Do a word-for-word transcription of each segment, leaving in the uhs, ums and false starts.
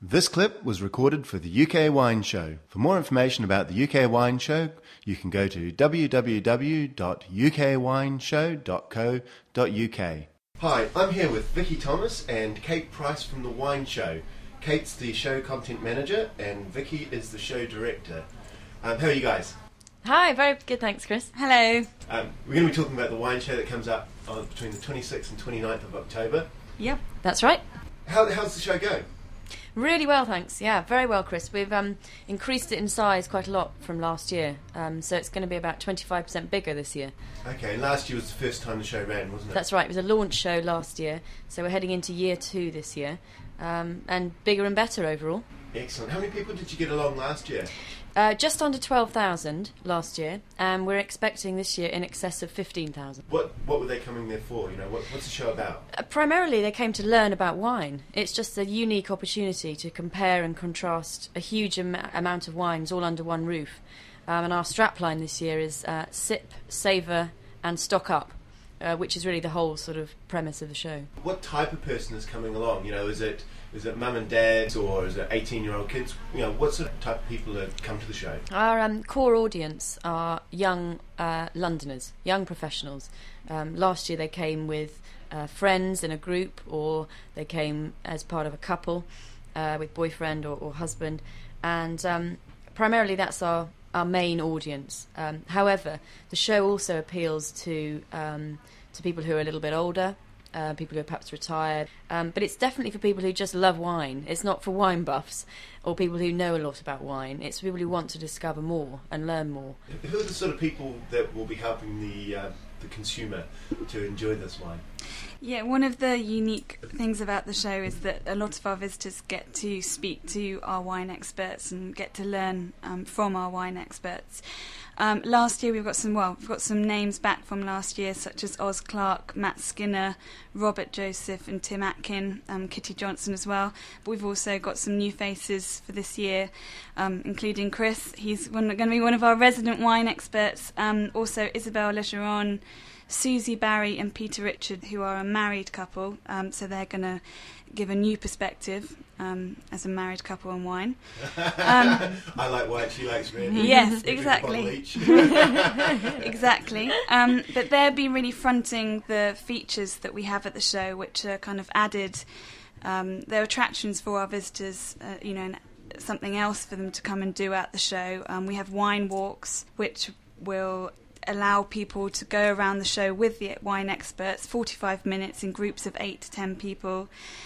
This clip was recorded for the U K Wine Show. For more information about the U K Wine Show, you can go to w w w dot u k wine show dot co dot u k. Hi, I'm here with Vicky Thomas and Kate Price from the Wine Show. Kate's the show content manager and Vicky is the show director. Um, how are you guys? Hi, very good, thanks, Chris. Hello. Um, we're going to be talking about the Wine Show that comes up on, between the twenty-sixth and twenty-ninth of October. Yep, that's right. How, how's the show going? Really well, thanks. Yeah, very well, Chris. We've um, increased it in size quite a lot from last year, um, so it's going to be about twenty-five percent bigger this year. Okay, and last year was the first time the show ran, wasn't it? That's right. It was a launch show last year, so we're heading into year two this year, um, and bigger and better overall. Excellent. How many people did you get along last year? Uh, just under twelve thousand last year, and we're expecting this year in excess of fifteen thousand. What What were they coming there for? You know, what, what's the show about? Uh, primarily, they came to learn about wine. It's just a unique opportunity to compare and contrast a huge am- amount of wines all under one roof. Um, and our strapline this year is uh, sip, savour, and stock up, uh, which is really the whole sort of premise of the show. What type of person is coming along? You know, is it is it mum and dads or is it eighteen-year-old kids? You know, what sort of type of people have come to the show? Our um, core audience are young uh, Londoners, young professionals. Um, last year they came with uh, friends in a group, or they came as part of a couple uh, with boyfriend or, or husband, and um, primarily that's our, our main audience. Um, however, the show also appeals to um, to people who are a little bit older, Uh, people who are perhaps retired, um, but it's definitely for people who just love wine. It's not for wine buffs or people who know a lot about wine. It's for people who want to discover more and learn more. Who are the sort of people that will be helping the uh, the consumer to enjoy this wine? Yeah, one of the unique things about the show is that a lot of our visitors get to speak to our wine experts and get to learn um, from our wine experts. Um, last year we've got some well, we've got some names back from last year, such as Oz Clarke, Matt Skinner, Robert Joseph, and Tim Atkin, um, Kitty Johnson as well. But we've also got some new faces for this year, um, including Chris. He's one, going to be one of our resident wine experts. Um, also Isabelle Legeron, Susie Barry, and Peter Richard, who are a married couple. Um, so they're going to give a new perspective um, as a married couple on wine. Um, I like white, she likes red. Yes, exactly. Exactly. Um, but they'll be really fronting the features that we have at the show, which are kind of added. Um, they're attractions for our visitors, uh, you know, and something else for them to come and do at the show. Um, we have wine walks, which will allow people to go around the show with the wine experts, forty-five minutes in groups of eight to ten people.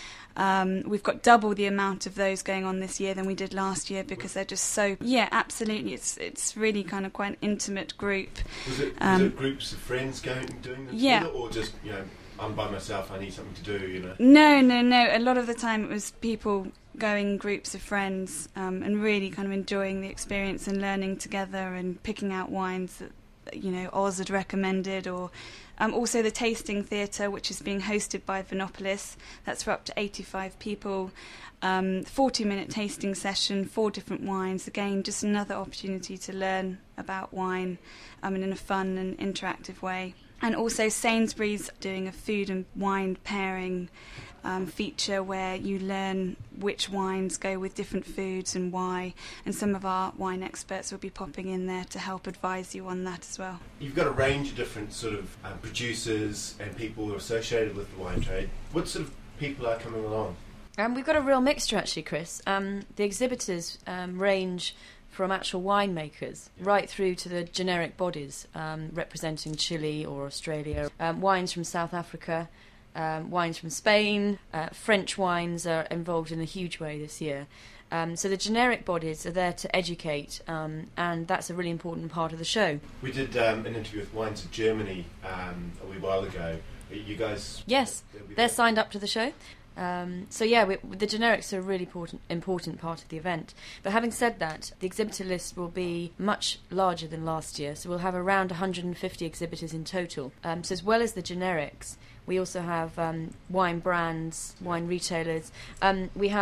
Um, we've got double the amount of those going on this year than we did last year because they're just so... Yeah, absolutely. It's it's really kind of quite an intimate group. Was it, um, was it groups of friends going doing this yeah. together, or just, you know, I'm by myself, I need something to do, you know? No, no, no. A lot of the time it was people going in groups of friends um, and really kind of enjoying the experience and learning together and picking out wines that, you know, Oz had recommended, or um, also the tasting theatre, which is being hosted by Vinopolis. That's for up to eighty-five people. Um, forty-minute tasting session, four different wines. Again, just another opportunity to learn about wine um, in a fun and interactive way. And also Sainsbury's doing a food and wine pairing um, feature where you learn which wines go with different foods and why, and some of our wine experts will be popping in there to help advise you on that as well. You've got a range of different sort of um, producers and people who are associated with the wine trade. What sort of people are coming along? Um, we've got a real mixture actually, Chris. Um, the exhibitors um, range from actual winemakers right through to the generic bodies um, representing Chile or Australia, um, wines from South Africa, um, wines from Spain, uh, French wines are involved in a huge way this year. Um, so the generic bodies are there to educate, um, and that's a really important part of the show. We did um, an interview with Wines of Germany um, a wee while ago. You guys... Yes, they're signed up to the show. Um, so yeah, we, the generics are a really important, important part of the event. But having said that, the exhibitor list will be much larger than last year, so we'll have around one hundred fifty exhibitors in total. Um, so as well as the generics, we also have um, wine brands, wine retailers. Um, we have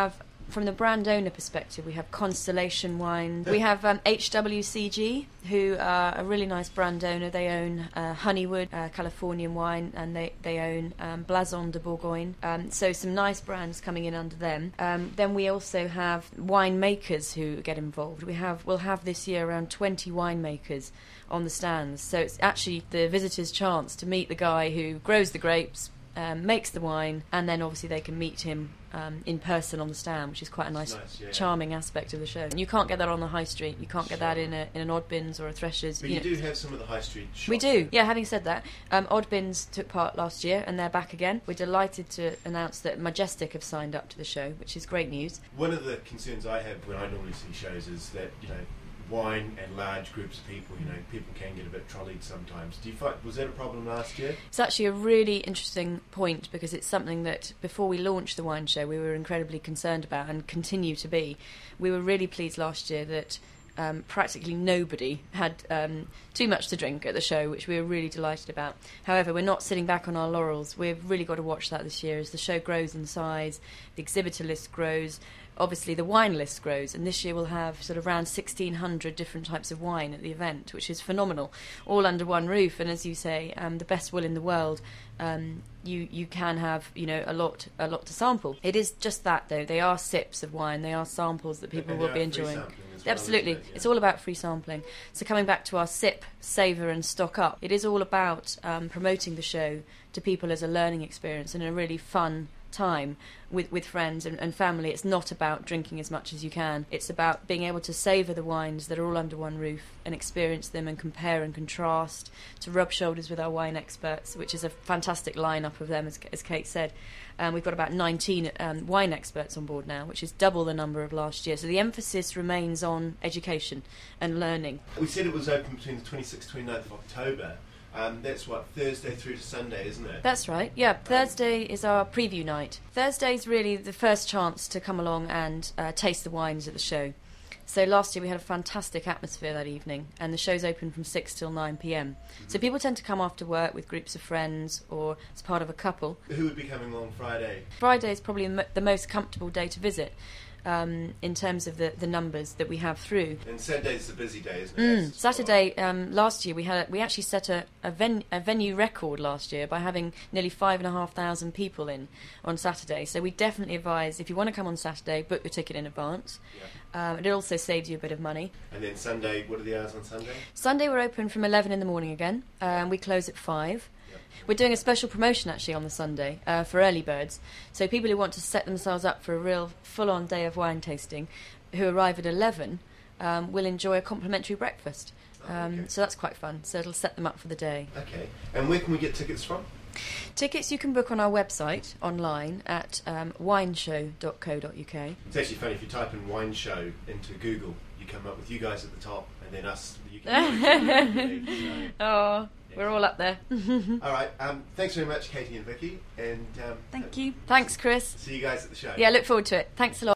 from the brand owner perspective, we have Constellation Wine. We have um, H W C G, who are a really nice brand owner. They own uh, Honeywood, uh, Californian wine, and they, they own um, Blason de Bourgogne. Um, so some nice brands coming in under them. Um, then we also have winemakers who get involved. We have we'll have this year around twenty winemakers on the stands. So it's actually the visitors' chance to meet the guy who grows the grapes, um, makes the wine, and then obviously they can meet him um, in person on the stand, which is quite a nice, nice yeah. charming aspect of the show. And you can't get that on the high street. You can't get Sure. that in a in an Oddbins or a Threshers. But you you, know. do have some of the high street shops. We do, there. yeah. Having said that, um, Oddbins took part last year, and they're back again. We're delighted to announce that Majestic have signed up to the show, which is great news. One of the concerns I have when I normally see shows is that, you know, wine and large groups of people, you know, people can get a bit trolleyed sometimes. Do you find, was that a problem last year? It's actually a really interesting point, because it's something that before we launched the wine show we were incredibly concerned about and continue to be. We were really pleased last year that um, practically nobody had um, too much to drink at the show, which we were really delighted about. However, we're not sitting back on our laurels. We've really got to watch that this year as the show grows in size, the exhibitor list grows. Obviously, the wine list grows, and this year we'll have sort of around sixteen hundred different types of wine at the event, which is phenomenal, all under one roof. And as you say, um, the best will in the world. Um, you you can have, you know, a lot a lot to sample. It is just that, though. They are sips of wine. They are samples that people And will they be are free enjoying. sampling as well, Absolutely, isn't it? Yeah. it's all about free sampling. So coming back to our sip, savour, and stock up, it is all about um, promoting the show to people as a learning experience and a really fun time with, with friends and, and family. It's not about drinking as much as you can. It's about being able to savour the wines that are all under one roof and experience them and compare and contrast, to rub shoulders with our wine experts, which is a fantastic lineup of them, as, as Kate said. Um, we've got about nineteen um, wine experts on board now, which is double the number of last year. So the emphasis remains on education and learning. We said it was open between the twenty-sixth and twenty-ninth of October. Um, that's what, Thursday through to Sunday, isn't it? That's right, yeah. Thursday is our preview night. Thursday's really the first chance to come along and uh, taste the wines at the show. So last year we had a fantastic atmosphere that evening, and the show's open from six till nine p.m. Mm-hmm. So people tend to come after work with groups of friends or as part of a couple. Who would be coming along Friday? Friday is probably the mo- the most comfortable day to visit. Um, in terms of the, the numbers that we have through. And Saturday's a busy day, isn't it? Mm. That's Saturday, um, last year we had a, we actually set a, a, ven- a venue record last year by having nearly five and a half thousand people in on Saturday. So we definitely advise, if you want to come on Saturday, book your ticket in advance. Yeah. Um, it also saves you a bit of money. And then Sunday, what are the hours on Sunday? Sunday we're open from eleven in the morning again. Um, we close at five. We're doing a special promotion actually on the Sunday uh, for early birds. So people who want to set themselves up for a real full-on day of wine tasting, who arrive at eleven, um, will enjoy a complimentary breakfast. Um, Oh, okay. So that's quite fun. So it'll set them up for the day. Okay. And where can we get tickets from? Tickets you can book on our website online at um, wineshow dot co dot uk. It's actually funny, if you type in wine show into Google, you come up with you guys at the top, and then us. You can so, Oh, we're all up there. all right. Um, thanks very much, Katie and Vicky. And um, Thank you. Thanks, Chris. see you guys at the show. Yeah, look forward to it. Thanks a lot.